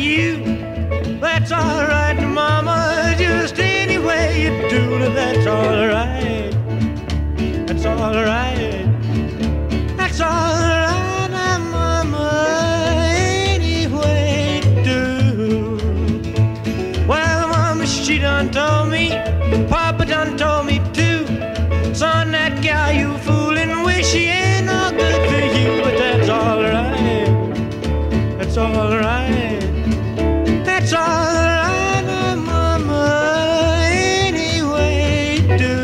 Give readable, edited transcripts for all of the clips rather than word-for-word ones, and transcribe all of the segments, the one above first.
you. That's all right, Mama, just any way you do it, that's all right. That's all right. That's all right, Mama, any way you do. Well, Mama, she done told me, Papa done told me too. Son, that gal you fooling with, she ain't no good for you, but that's all right. That's all right. That's all right, Mama, any way you do.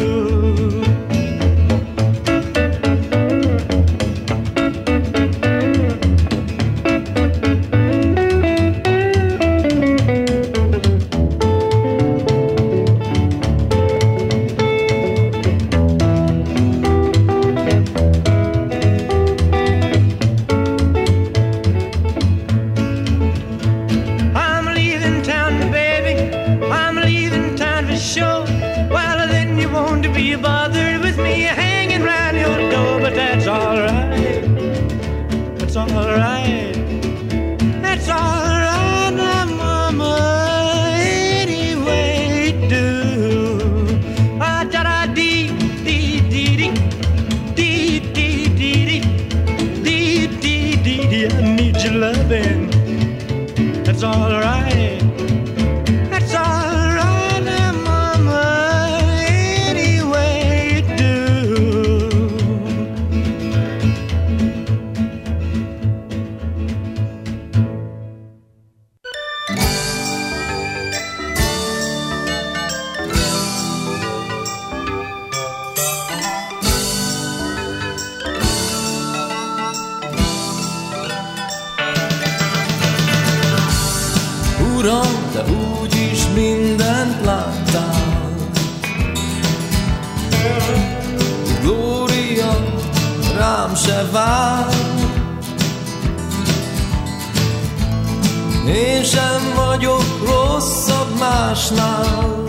That's all right. That's all right, Mama, any way you do. Uram, te úgyis mindent láttál. Glória rám se vár. Én sem vagyok rosszabb másnál,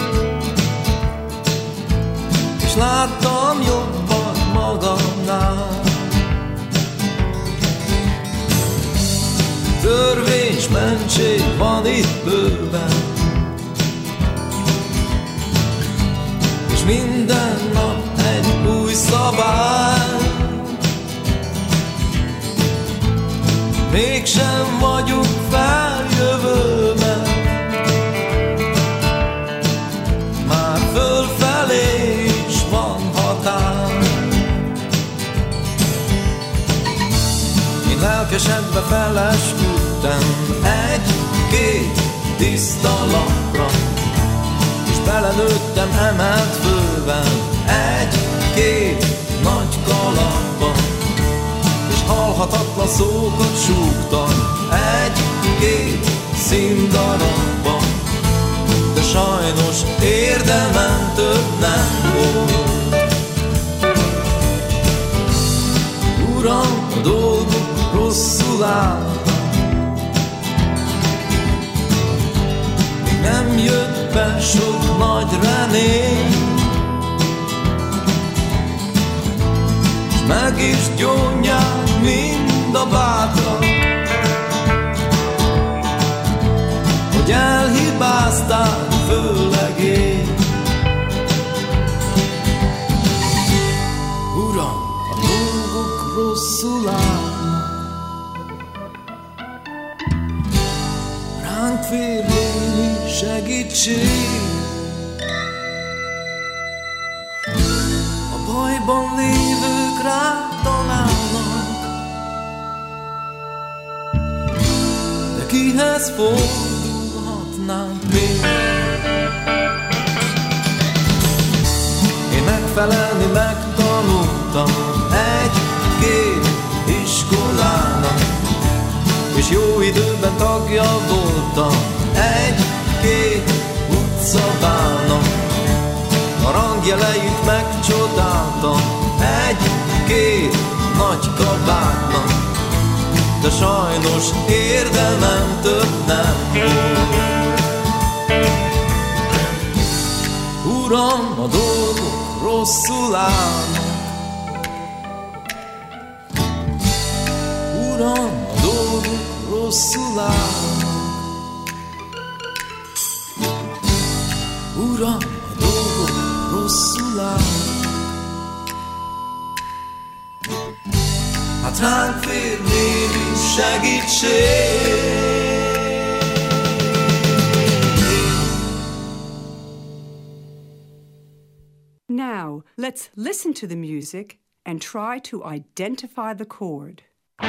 és láttam jobban magamnál. Törvény s mentség van itt bőven, és minden nap egy új szabály. Mégsem vagyok feljövőben, már fölfelé is van határ. Én lelkesedve felesküdtem egy-két tiszta lapra, és belenőttem emelt fővel egy-két nagy kalapba, és halhatatlan szókat súgtam egy-két színdarabba, de sajnos érdemem több nem volt. Uram, a dolgok rosszul állnak, még nem jött be sok nagy remény, s meg is gyónják mind a bátrak, hogy elhibáztál, főleg én. Uram, a dolgok rosszul állnak, ránk fér némi segítség. A bajban lévők rád találnak, de kihez fordulhatnánk még? Én megfelelni megtanultam egy-két iskolának, és jó időben tagja voltam egy-két utcabának. A rangjeleit megcsodáltam egy-két nagy kabátnak, de sajnos érdemem több nem volt. Uram, a dolgok rosszul állnak, Uram, a dolgok rosszul állnak. Now, let's listen to the music and try to identify the chord.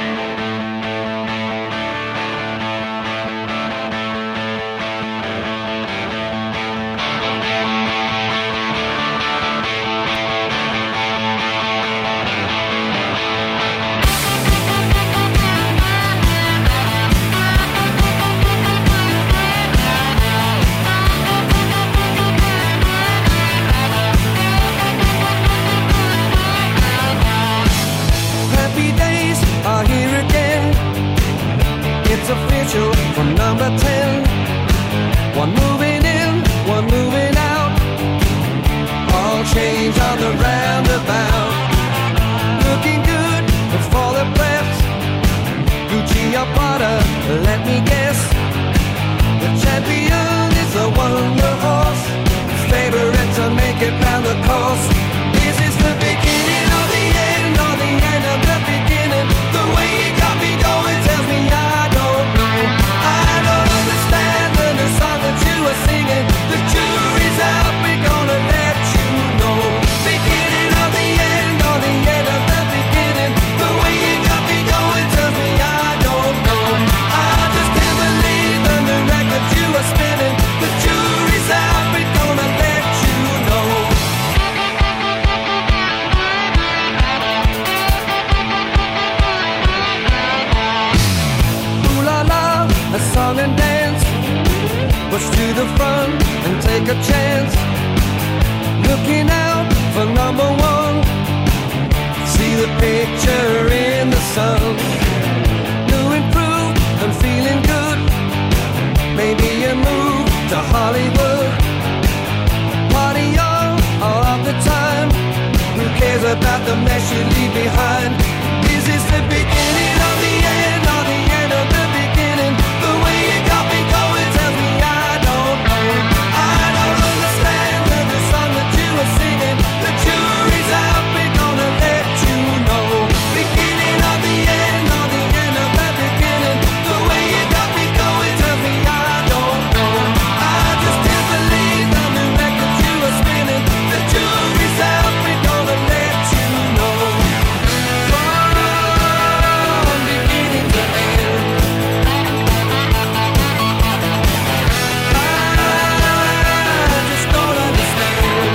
Official from number 10. One moving in, one moving out. All change on the roundabout. Looking good before the press. Gucci or Prada, let me guess. The champion is a wonder horse. Favorite to make it round the course. Is this the beginning of the end, or the end of the beginning? The way you got me going tells me I don't understand the song that you were singing. The jury's out, we're gonna let you know. Beginning of the end, or the end of the beginning. The way you got me going tells me I don't know. I just can't believe the new record you were spinning. The jury's out, we're gonna let you know. Ooh la la, a song and dance. Push to the front and take a chance. Looking out for number one. See the picture in the sun. New improved and feeling good. Maybe a move to Hollywood. Party on all of the time. Who cares about the mess you leave behind? Is this the beginning of the end, or the end of the beginning? The way you got me going tells me I don't know. I don't understand the song that you were singing. The jury's out, we're gonna let you know. Beginning of the end, or the end of the beginning. The way you got me going tells me I don't know. I just can't believe the new record you were spinning. The jury's out, we're gonna let you know. From beginning to end. I just don't understand.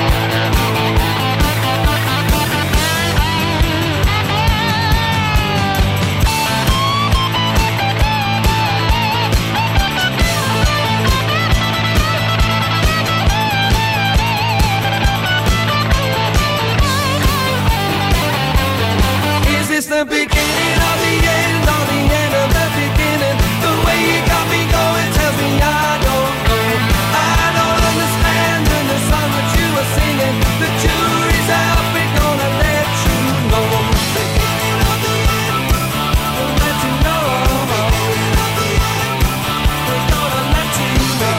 Is this the beginning of the end, or the end of the beginning? The way you got me going tells me I don't know. I don't understand the song that you were singing. The jury's out, we're gonna let you know. Beginning of the end, we'll let you know. We're gonna let you know.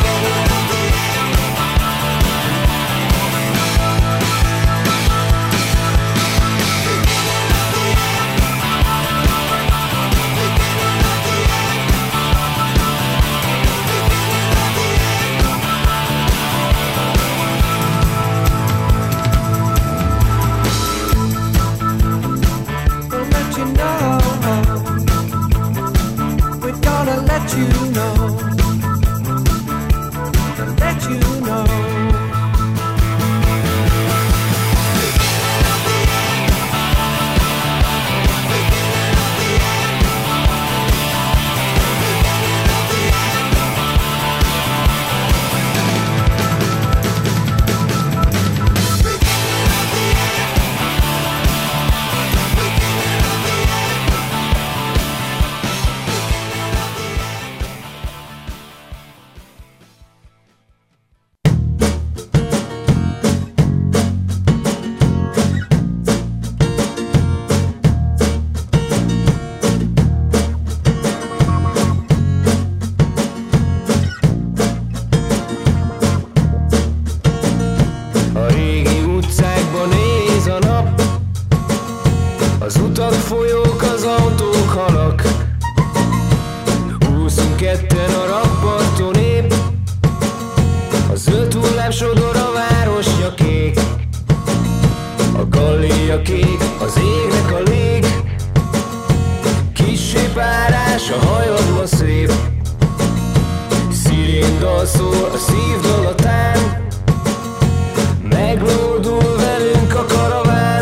We'll let you know. We're gonna let you know. Let you know. a hajad ma szép. Szirindal szól a szívdalatán, meglódul velünk a karaván.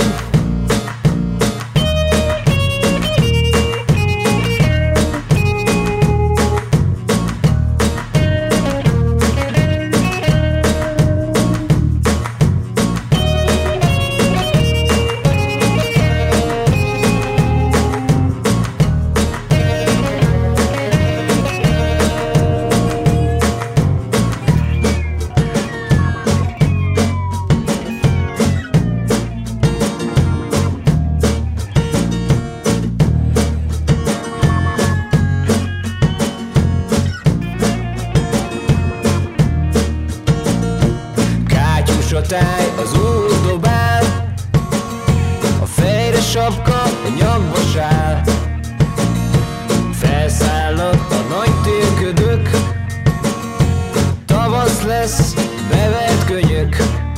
Az út dobál, a fejre sapka, a nyakba sál. Felszállnak a nagy térködök, tavasz lesz, bevert könyök.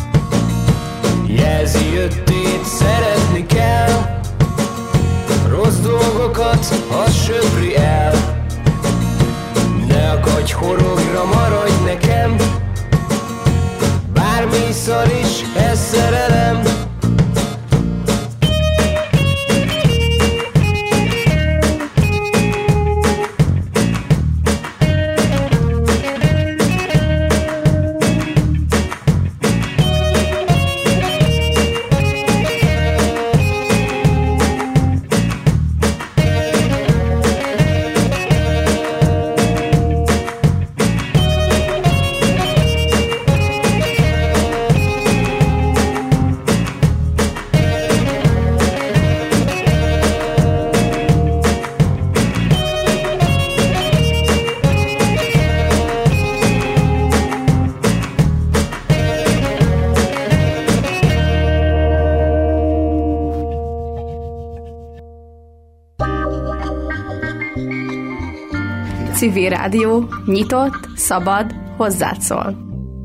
Jelzi jöttét, szeretni kell, rossz dolgokat, az söpri el. Ne akadj horogra, maradj nekem, bármi szar is, ez szerelem. Civil Rádió, nyitott, szabad, hozzád szól.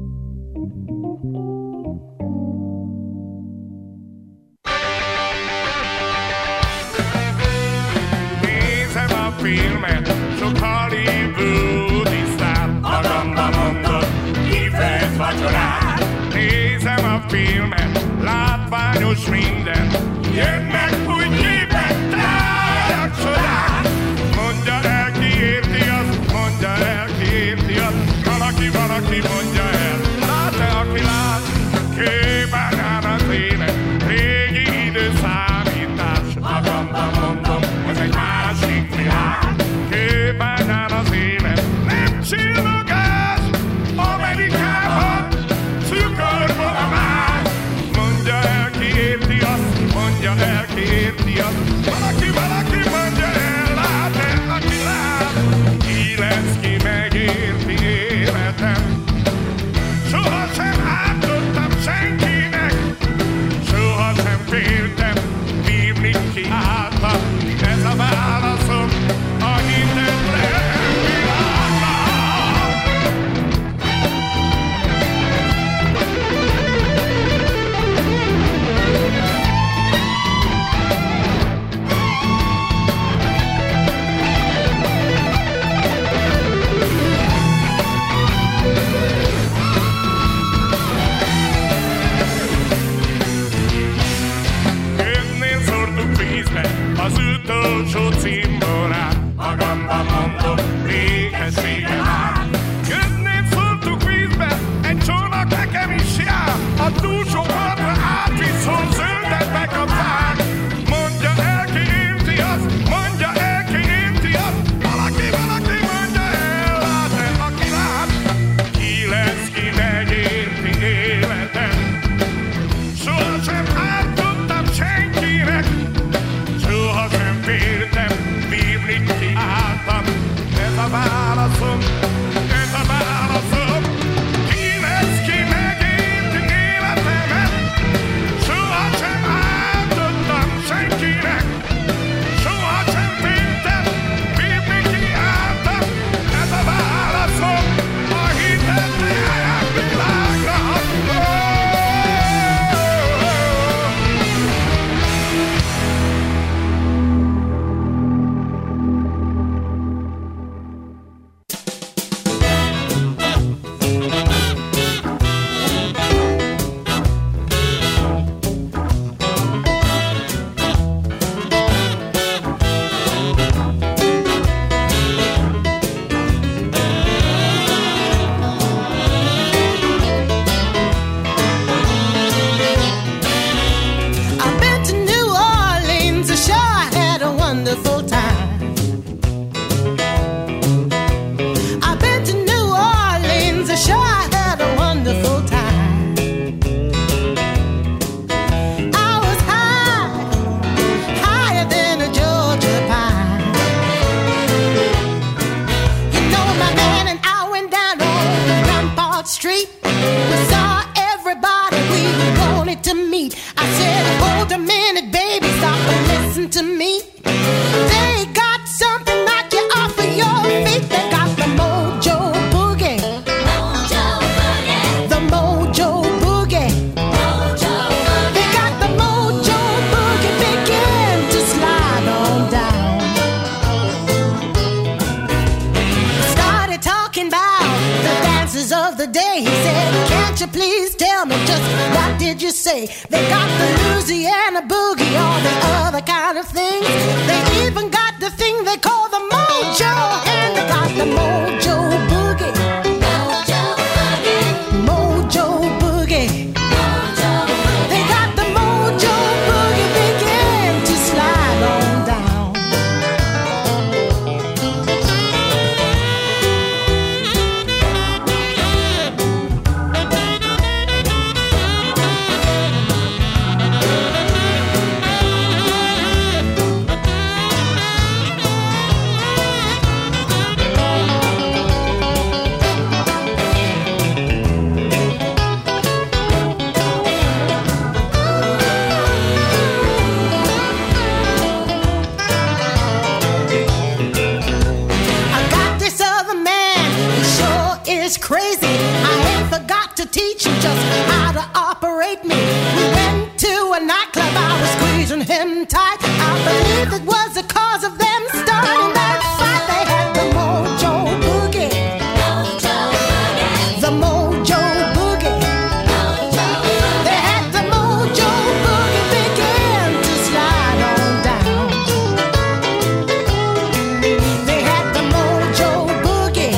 Nézem a filmet, sok hollywoodi sztár, magamba mondott, kifejez vacsorát. Nézem a filmet, látványos minden, jönnek új képek, tájak csodák. Mondja el, ki érti azt, mondja el, ki érti azt, valaki mondja el, lát-e, aki lát, kőben áll az élet, régi időszámítás, magamban mondom, ez egy másik világ, kőben áll az élet, nem csillogás, Amerikában, cukorból a már, mondja el, ki érti azt, mondja el, ki érti azt, valaki mondja el, lát-e, aki lát, ki lesz, ki megérti életem. Sohasem ártottam senkinek, sohasem féltem vívni ki által. Ez a válaszom a hitetlen világban. Önnél szórtuk vízbe az utolsó cimborát, magamban mondom, régességen át. Önnél szórtuk vízbe, egy csónak nekem is jár, a túlsó partra átvisz, hol zöldet megkapták. Mondja el, ki érti azt, mondja el, ki érti azt, valaki mondja el, lát-e, aki lát, ki lesz, ki megérti életem. Sohasem ártottam senkinek, sohasem féltem vívni ki álltam. Ez a válaszom, ez a válaszom, ki lesz, ki megérti életemet. Sohasem ártottam senkinek, sohasem féltem vívni ki álltam. Ez a válaszom a hitetlen világra. other day. He said, can't you please tell me just what did you say? They got the Louisiana boogie, all the other kind of things. They even got the thing they call the mojo, and they got the mojo boogie. Mojo boogie. Mojo boogie. Mojo boogie. They got the mojo boogie, begin to slide on down. Is crazy. I ain't forgot to teach him just how to operate me. We went to a nightclub, I was squeezing him tight. I believe it was the cause of them starting that fight. They had the mojo boogie. Mojo boogie. The mojo boogie. Mojo boogie. They had the mojo boogie, begin to slide on down. They had the mojo boogie.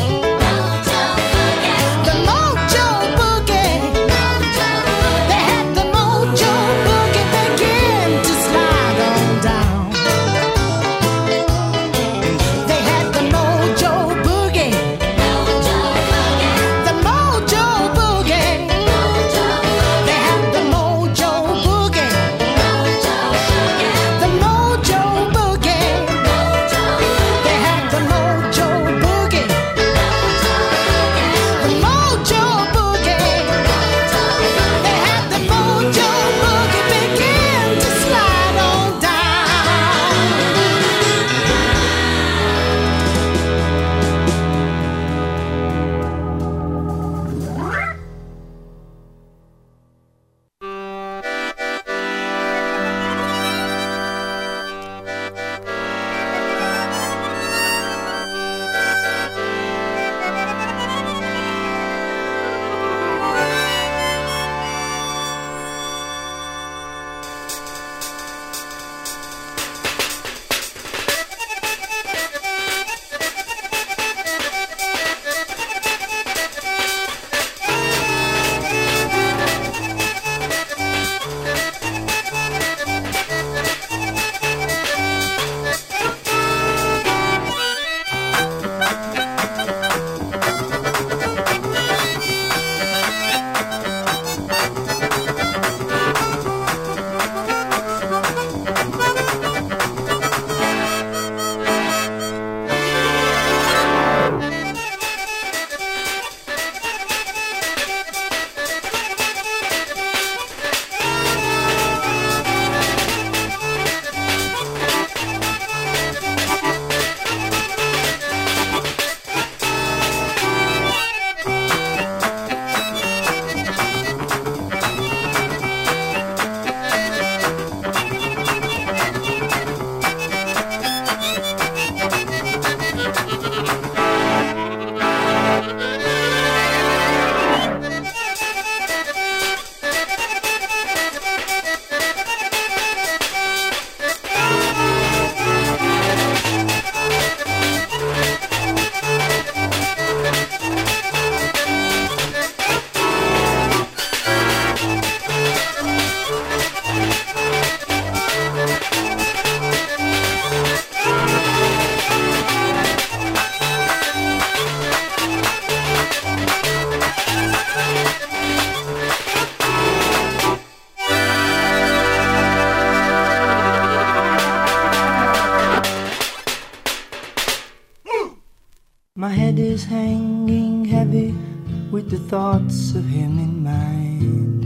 My head is hanging heavy with the thoughts of him in mind.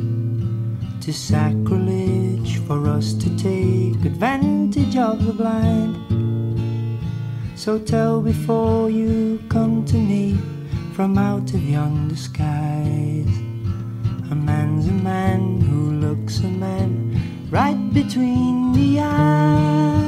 'Tis sacrilege for us to take advantage of the blind. So tell before you come to me from out of yonder skies. A man's a man who looks a man right between the eyes.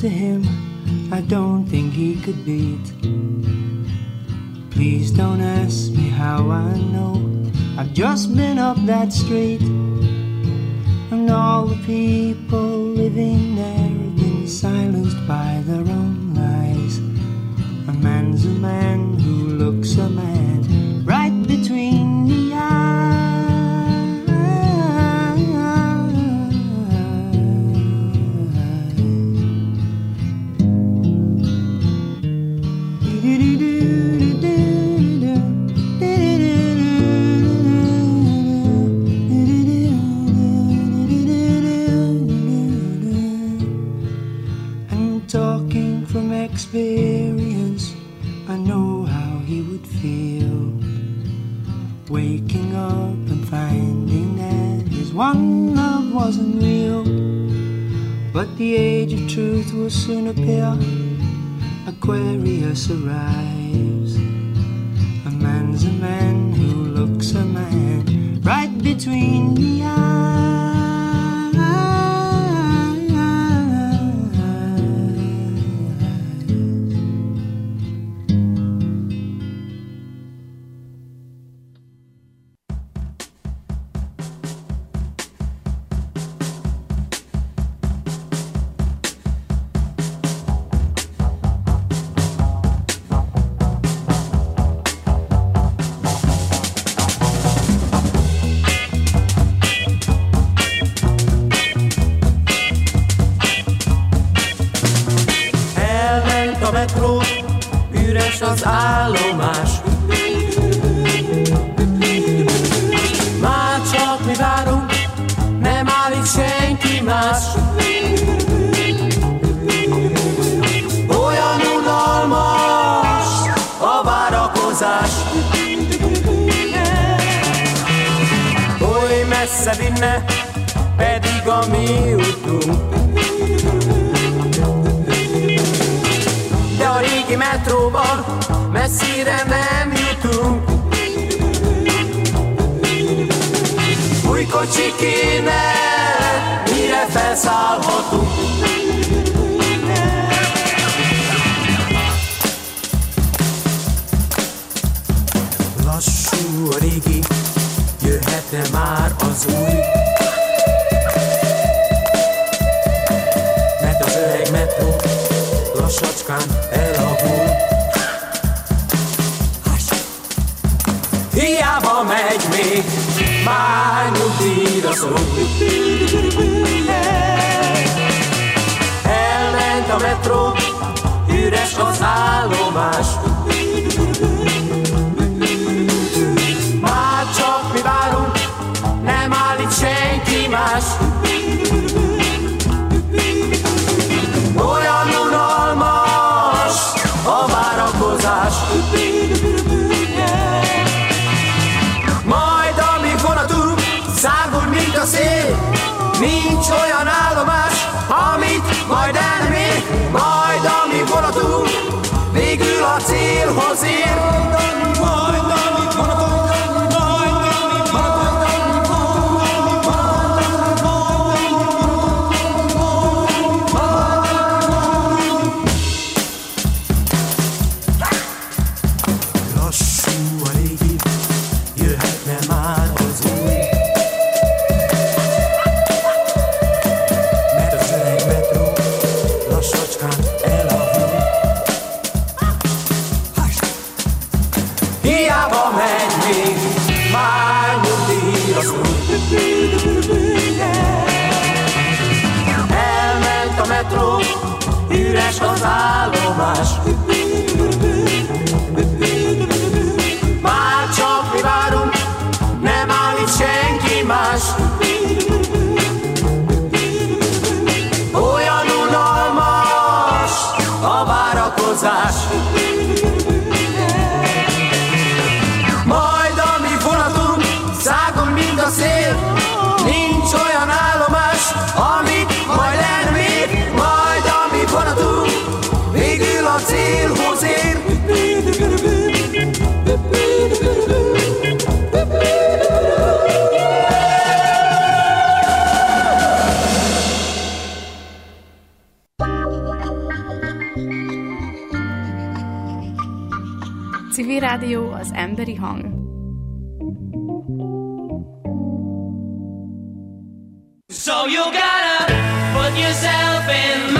to him, I don't think he could beat. Please don't ask me how I know, I've just been up that street. And all the people living there have been silenced by their own lies. A man's a man who looks a man right between the eyes. And talking from experience, I know how he would feel, waking up and finding that his one love wasn't real. But the age of truth will soon appear, Aquarius arrives. A man's a man who looks a man right between the eyes. Az állomás már csak mi várunk, nem állít senki más. Olyan unalmas a várakozás, oly messze vinne, pedig a mi utunk. De a régi metróban messzire nem jutunk. Új kocsi kéne, mire felszállhatunk. Lassú a régi, jöhetne már az új. Mert az öreg metró lassacskán elavul. Hiába megy még, már nyugdíjra szól. Elment a metró, üres az állomás. Már csak mi várunk, nem állít senki más. Olyan unalmas a várakozás. Majd amíg vonatunk szágul, mint a szél, nincs olyan állomás, amit majd elmér. Majd amíg vonatunk végül a célhoz ér. Majd amíg vonatunk, elment a metró, üres az állomás. Már csak mi várunk, nem állít senki más. Olyan unalmas a várakozás. Civil Rádió, az emberi hang. So you gotta put yourself in